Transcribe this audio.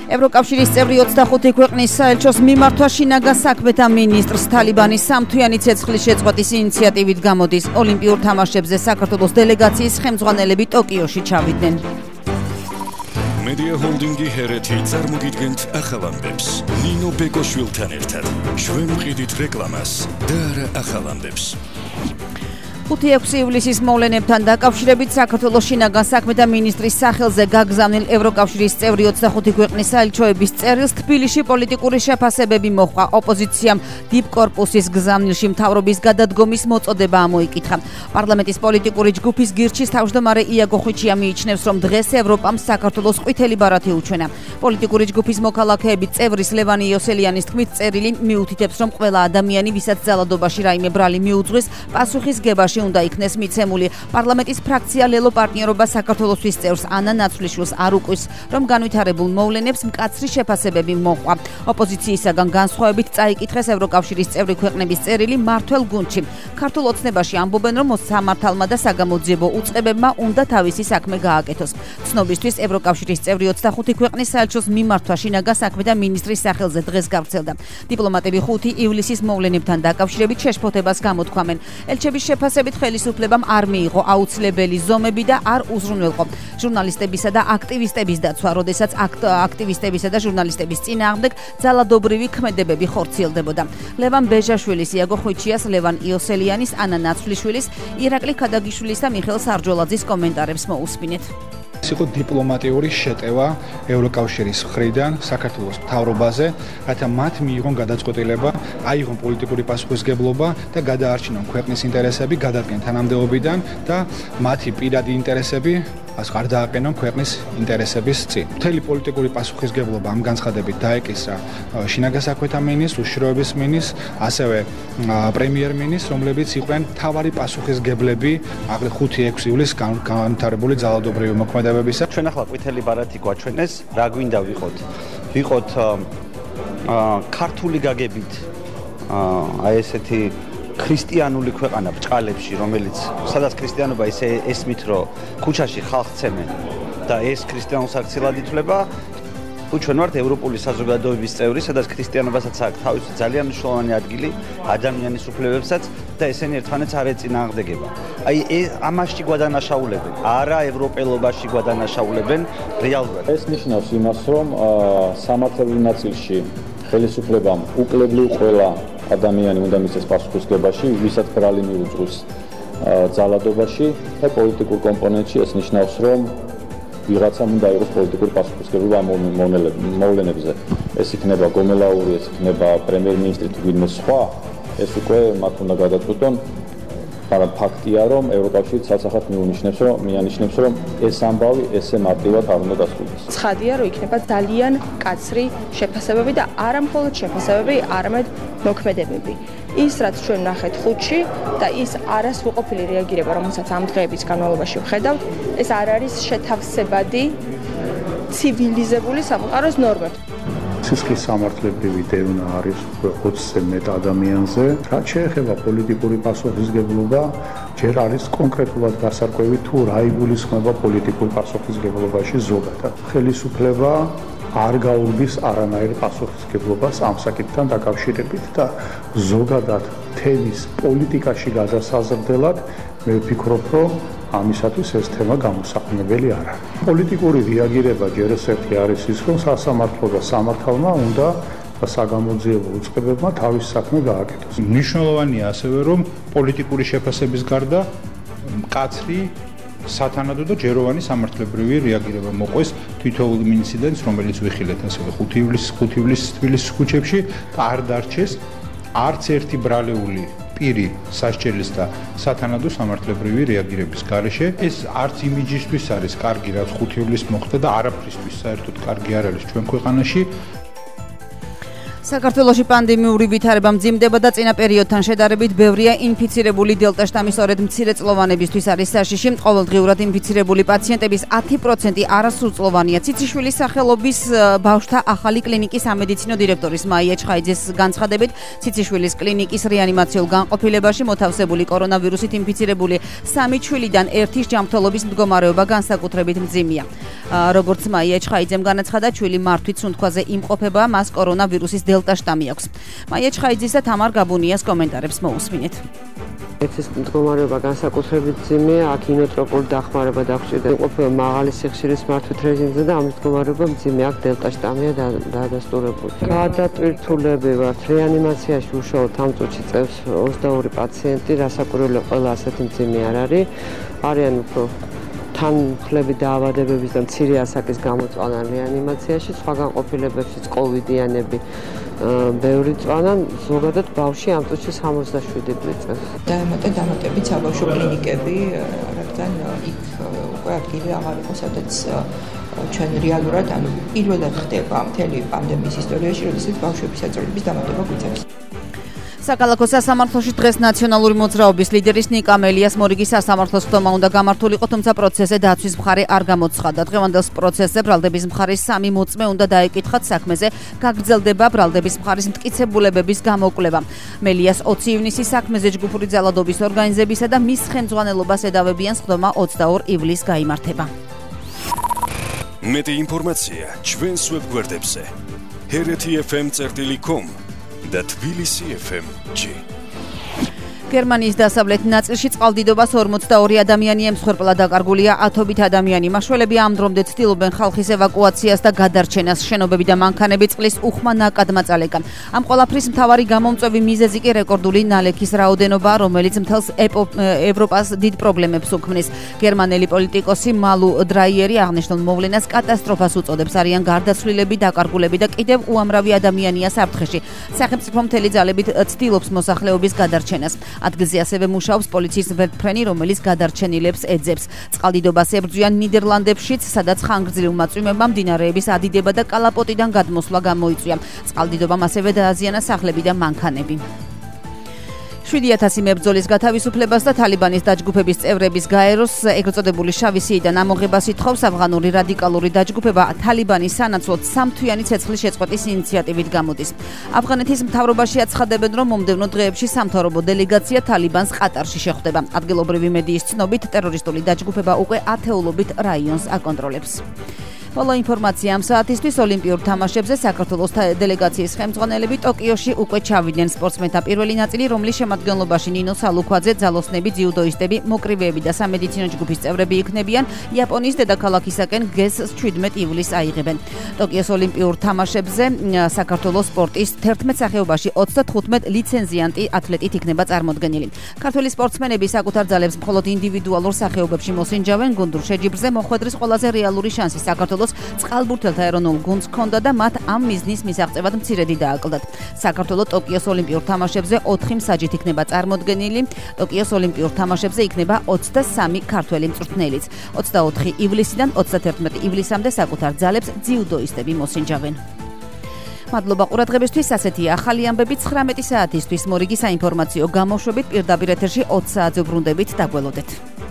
ევროკავშირის წევრი 25 ქვეყნის საელჩოს მიმართვა შინაგან საქმეთა მინისტრს თალიბანის სამთვიანი ცეცხლის შეწყვეტის ინიციატივით გამოდის. ოლიმპიურ თამაშებზე საქართველოს დელეგაციის ხელმძღვანელები ტოკიოში ჩავიდნენ. Media Holdingi ჰერეთი წარმოგიდგენთ ახალ ამბებს. ნინო ბეკოშვილთან ერთად ჩვენ ვყიდით რეკლამას და არა ახალ ამბებს. 5-6 ივლისის მოვლენებთან დაკავშირებით საქართველოს შინაგან საქმეთა მინისტრის სახელზე გაგზავნილ ევროკავშირის წევრი 25 ქვეყნის საელჩოების წერილს თბილისში პოლიტიკური შეფასებები მოჰყვა. ოპოზიციამ დიპკორპუსის გზავნილში მთავრობის გადადგომის მოწოდება ამოიკითხა. პარლამენტის პოლიტიკური ჯგუფის გირჩის თავმჯდომარე იაგო ხვიჩია მიიჩნევს, რომ დღეს ევროპამ საქართველოს ყვითელი ბარათი უჩვენა. პოლიტიკური ჯგუფის მოქალაქეები წევრის ლევან იოსელიანის თქმით, წერილი მიუთითებს, რომ ყველა ადამიანი, ვისაც ძალადობაში რაიმე ბრალი მიუძღვის, პასუხისგებაში უნდა იქნეს მიცემული. პარლამენტის ფრაქცია ლელო პარტნიორობა საქართველოსთვის წევრს ანა ნაცვლიშვილს არ უკვის, რომ განვითარებულ მოვლენებს მკაცრი შეფასებები მოჰყვა. ოპოზიციისაგან განსხვავებით წაიკითხეს ევროკავშირის წევრი ქვეყნების წერილი მმართველ გუნდში. ქართულ ოცნებაში ამბობენ, რომ სამართალმა და საგამოძიებო უწყებებმა უნდა თავისი საქმე გააკეთოს. ცნობისთვის ევროკავშირის წევრი 25 ქვეყნის საელჩოს მიმართვა შინაგან საქმეთა მინისტრის სახელზე დღეს გავრცელდა. დიპლომატები 5 ივლისის მოვლენებთან დაკავშირებით შეშფოთებას გამოთქვამენ. ელჩების შეფასებით ხელისუფლებამ არ მიიღო აუცილებელი ზომები და არ უზრუნველყო ჟურნალისტებისა და აქტივისტების დაცვა, როდესაც აქტივისტებისა და ჟურნალისტების წინააღმდეგ ძალადობრივი ქმედებები ხორციელდებოდა. ლევან ბეჟაშვილის, იაგო ხვიჩიას, ლევან იოსელიანის, ანა ნაცვლიშვილის, ირაკლი ქადაგიშვილის და მიხეილ სარჯოლაძის კომენტარებს მოусმინეთ. ეს იყო დიპლომატიური შეტევა ევროკავშირის მხრიდან საქართველოს მთავრობაზე, რათა მათ მიიღონ გადაწყვეტილება, აიღონ პოლიტიკური პასუხისმგებლობა და გადაარჩინონ ქვეყნის ინტერესები, გადადგენ თანამდებობიდან და მათი პირადი ინტერესები არ დააყენონ ქვეყნის ინტერესების წინ. მთელი პოლიტიკური პასუხისმგებლობა ამ განცხადებით დაეკისრა შინაგან საქმეთა მინისტრს, უშიშროების მინისტრს, ასევე პრემიერ-მინისტრს, რომლებიც იყვნენ მთავარი პასუხისმგებლები 5-6 ივლისს განვითარებული ძალადობრივი მოქმედებებისა. ჩვენ ახლა ყვითელი ბარათი გვაჩვენეს, რა გვინდა ვიყოთ. ვიყოთ ქართული გაგებით აი ესეთი ქრისტიანული ქვეყანა ბჭყალებში, რომელიც სადაც ქრისტიანობა ისე ესმით, რომ ქუჩაში ხალხს ცემენ და ეს ქრისტიანულ საქციელად ითვლება. ჩვენ ვართ ევროპული საზოგადოების წევრი, სადაც ქრისტიანობასაც აქვს თავისი ძალიან მნიშვნელოვანი ადგილი ადამიანის უფლებებსაც და ესენი ერთმანეთს არ ეწინააღმდეგება. აი ამაში გვადანაშაულებენ, არა ევროპელობაში გვადანაშაულებენ რეალურად. ეს ნიშნავს იმას, რომ სამართლებრივ ნაწილში ხელისუფლებამ უკლებლივ ყველა ადამიანი უნდა მისცეს პასუხისმგებაში, ვისაც ბრალი მიუძღვის ძალადობაში და პოლიტიკურ კომპონენტში ეს ნიშნავს, რომ ვიღაცამ უნდა იყოს პოლიტიკური პასუხისმგებლობა ამ მოვლენებზე. ეს იქნება გომელაური, ეს იქნება პრემიერ-მინისტრი თუ ვინმე სხვა, ეს უკვე მათ უნდა გადაწყვიტონ. მაგრამ ფაქტია, რომ ევროკავშირი ცალსახად მიანიშნებს, რომ ეს ამბავი ესე მარტივად არ უნდა დასრულდეს. ცხადია, რომ იქნება ძალიან კაცრი შეფასებები და არა მხოლოდ შეფასებები, არამედ მოქმედებები. ის, რაც ჩვენ ნახეთ ხუთში და ის არასრულყოფილი რეაგირება, რომელსაც ამ დღეების განმავლობაში ვხედავთ, ეს არ არის შეთავსებადი ცივილიზებული სამყაროს ნორმებს. სისხლის სამართლებრივი დევნა არის 20-ზე მეტ ადამიანზე. რაც შეეხება პოლიტიკური პასუხისმგებლობა, ჯერ არის კონკრეტულად გასარკვევი თუ რა იგულისხმება პოლიტიკურ პასუხისმგებლობაში ზოგადად. ხელისუფლება არ გაურბის არანაირ პასუხისმგებლობას ამ საკითხთან დაკავშირებით და ზოგადად თემის პოლიტიკაში გადასაზრდელად მე ვფიქრობ, რომ ამისათვის ეს თემა გამოსაყენებელი არ არის. პოლიტიკური რეაგირება ჯერ ერთი არის ის, რომ სასამართლო და სამართალმა უნდა საგამოძიებო უწყებებმა თავის საქმე გააკეთოს. მნიშვნელოვანია ასევე, რომ პოლიტიკური შეფასების გარდა მკაცრი, სათანადო და ჯეროვანი სამართლებრივი რეაგირება მოყვეს თითოეულ ინციდენტს, რომელიც ვიხილეთ ასევე 5 ივლისს თბილისის ქუჩებში და არ დარჩეს არც ერთი ბრალეული პირი სასჯელის და სათანადო სამართლებრივი რეაგირების გარეშე. ეს არც იმიჯისთვის არის კარგი, რაც 5 ივლისს მოხდა და არაფრისთვის საერთოდ კარგი არ არის ჩვენ ქვეყანაში. საქართველოში პანდემიური ვითარება მძიმდება და წინა პერიოდთან შედარებით ბევრია ინფიცირებული დელტა შტამის სწორედ მცირეწლოვანებისთვის არის საშიში. ყოველდღიურად ინფიცირებული პაციენტების 10% არასრულწლოვანია. ციციშვილის სახელობის ბავშვთა ახალი კლინიკის სამედიცინო დირექტორის მაია ჩხაიძეს განცხადებით, ციციშვილის კლინიკის რეანიმაციულ განყოფილებაში მოთავსებული კორონავირუსით ინფიცირებული 3 შვილიდან ერთის ჯანმრთელობის მდგომარეობა განსაკუთრებით მძიმეა. როგორც მაია ჩხაიძემ განაცხადა, ჩვილი მართვით სუნთქვაზე იმყოფება, მას კორონავირუსის დელტა შტამი აქვს. მაია ჩხაიძის და თამარ გაბუნიას კომენტარებს მოусმინეთ. ეს მდგომარეობა განსაკუთრებით ძიმეა, აქ ინოტროპული დახმარება დაგვჭირდა. იმყოფება მაღალი სიხშირის მართვით რეჟიმზე და ამ მდგომარეობა მძიმე აქ დელტა შტამია დადასტურებული. გადატვირთულები ვართ რეანიმაციაში უშუალოდ ამ წუთში წევს 22 პაციენტი, რასაკვირველია ყველა ასეთი მძიმე არ არის. არიან უფრო თანმხლები დაავადებების და მცირე ასაკის გამოწვანა რეანიმაციაში, სხვა განყოფილებებშიც კოვიდიანები ბევრი წვანა, ზოგადად ბავშვი ამ წუთში 67 წელს. დაემატა დამატებით საბავშვო კლინიკები, რადგან იქ უკვე ადგილი აღარ იყო, სადაც ჩვენ რეალურად პირველად ხდება მთელი პანდემიის ისტორიაში, როდესაც ბავშვების საწოლების დამატება გვიწევს. საკალათო სასამართლოში დღეს ნაციონალური მოძრაობის ლიდერის ნიკა მელიას მორიგი სასამართლოს ხდომა უნდა გამართულიყო, თუმცა პროცესზე დაცვის მხარე არ გამოცხადა. დღევანდელ პროცესზე ბრალდების მხარის 3 მოწმე უნდა დაეკითხათ საქმეზე, გაგრძელდება ბრალდების მხარის მტკიცებულებების გამოკვლევა. მელიას 20 ივნისის საქმეზე ჯგუფური ძალადობის ორგანიზებისა და მის ხელმძღვანელობას ედავებიან ხდომა 22 ივლისს გაიმართება. მეტი ინფორმაცია ჩვენს ვებგვერდებზე hereti.fm.com და Tbilisi FM-ში. გერმანიის დასავლეთ ნაწილში წყალდიდობას 42 ადამიანი ემსხვერპლა, დაკარგულია 10 ადამიანი. მაშველები ამ დრომდე ცდილობენ ხალხის ევაკუაციას და გადარჩენას. შენობები და მანქანები წყლის უხმა ნაკადმა წალეკა. ამ ყველაფრის მთავარი გამომწვევი მიზეზი კი რეკორდული ნალექის რაოდენობა, რომელიც მთელს ევროპას დიდ პრობლემებს უქმნის. გერმანელი პოლიტიკოსი მალუ დრაიერი აღნიშნულ მოვლენას კატასტროფას უწოდებს. არიან გარდაცვლილები, დაკარგულები და კიდევ უამრავი ადამიანია საფრთხეში. სახელმწიფო მთელი ძალებით ცდილობს მოსახლეობის გადარჩენას. ადგილზე ასევე მუშაობს პოლიციის ვერტმფრენი, რომელიც გადარჩენილებს ეძებს. წყალდიდობას ებრძვიან ნიდერლანდებშიც, სადაც ხანგრძლივმა წვიმებამ მდინარეების ადიდება და კალაპოტიდან გადმოსვლა გამოიწვია. წყალდიდობამ ასევე დააზიანა სახლები და მანქანები. 7000 მებრძოლის გათავისუფლებას და თალიბანის დაჯგუფების წევრების გაეროს ეგრეთ წოდებული შავი სიიდან ამოღებას ითხოვს. ავღანური რადიკალური დაჯგუფება თალიბანის სანაცვლოდ 3 თვიანი ცეცხლის შეწყვეტის ინიციატივით გამოდის. ავღანეთის მთავრობაში აცხადებენ, რომ მომდევნო დღეებში სამთავრობო დელეგაცია თალიბანს ყატარში შეხვდება. ადგილობრივი მედიის ცნობით, ტერორისტული დაჯგუფება უკვე ათეულობით რაიონს აკონტროლებს. Follow ინფორმაცია ამ საათისთვის ოლიმპიურ თამაშებზე საქართველოს დელეგაციის ხელმძღვანელები ტოკიოში უკვე ჩავიდნენ. სპორტსმენთა პირველი ნაწილი, რომლის შემადგენლობაში ნინო სალუქვაძე, ძალოსნები, ძიუდოისტები, მოკრივეები და სამედიცინო ჯგუფის წევრები იქნებიან, იაპონიის დედაქალაქისაკენ გეს 17 ივლისს აიღებენ. ტოკიოს ოლიმპიურ თამაშებზე საქართველოს სპორტის 11 სახეობაში 35 ლიცენზიანტი ათლეტით იქნება წარმოდგენილი. ქართველი სპორტსმენები საკუთარ ძალებს მხოლოდ ინდივიდუალურ სახეობებში მოსინჯავენ. გუნდურ შეჯიბრზე მოხვედრის ყველაზე რეალური შანსი საქართველოს წყალბურთელთა ეროვნულ გუნდს ჰქონდა და მათ ამ მიზნის მისაღწევად მცირედი დააკლდათ. საქართველოს ტოკიოს ოლიმპიურ თამაშებზე 4 მსაჯით იქნება წარმოდგენილი. ტოკიოს ოლიმპიურ თამაშებზე იქნება 23 ქართველი მწვრთნელიც. 24 ივლისიდან 31 ივლისამდე საკუთარ ძალებს ძიუდოისტები მოსინჯავენ. მადლობა ყურადღებისთვის. ასეთია ახალი ამბები 19 საათისთვის. მორიგი საინფორმაციო გამოშვებით პირდაპირ ეთერში 20 საათზე ბრუნდებით. დაგველოდეთ.